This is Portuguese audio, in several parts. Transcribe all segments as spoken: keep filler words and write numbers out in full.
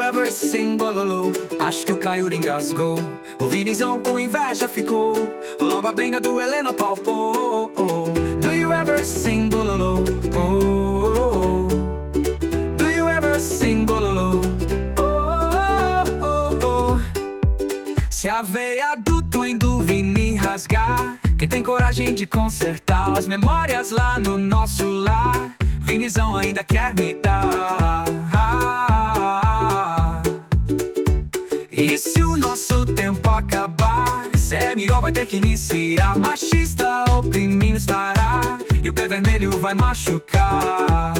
ever sing bololô? Acho que o Caio engasgou. O Vinizão com inveja ficou. Logo a benga do Helena palpou. Do you ever sing bololô? Oh, do you ever sing bololô? Oh, oh, oh. Se a veia do Twin do Vini rasgar, quem tem coragem de consertar as memórias lá no nosso lar, Vinizão ainda quer me dar. E se o nosso tempo acabar, Zé Miró vai ter que iniciar. Machista oprimindo estará, e o pé vermelho vai machucar.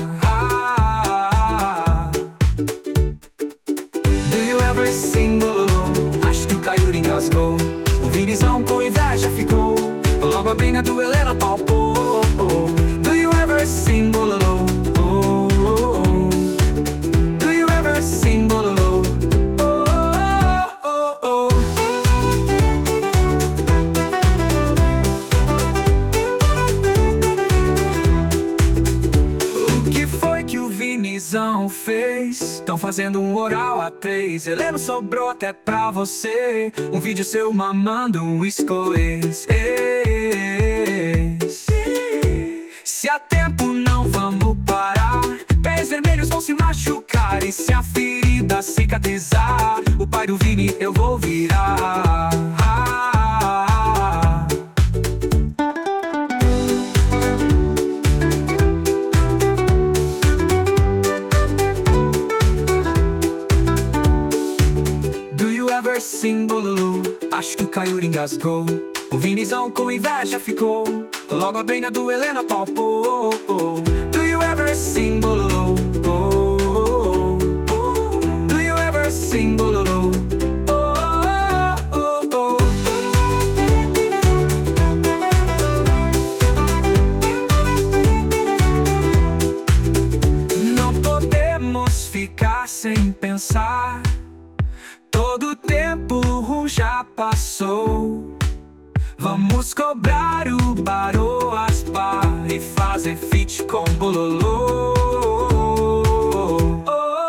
Do you ever sing bololô? Acho que o Caio engasgou. O Vinizão com inveja ficou. Logo a benga do Helena palpou. Do you ever sing bololô? Oh, oh, oh. Do you ever sing bololô? Oh, oh, oh, oh. O que foi que o Vinizão fez? Tão fazendo um oral a três. Helena sobrou até pra você. Um vídeo seu mamando um escoês. Se há tempo não vamos parar, pés vermelhos vão se machucar. E se a ferida cicatrizar, o pai do Vini eu vou virar. Do you ever sing bololô? Acho que o Caio engasgou. O Vinizão com inveja ficou. Logo a benga do Helena palpou. Do you ever sing bololô? Oh, oh, oh. Do you ever sing bololô? Oh, oh, oh, oh. Não podemos ficar sem pensar. Todo tempo já passou. Vamos cobrar o Barô Aspar e fazer feat com bololô. Oh,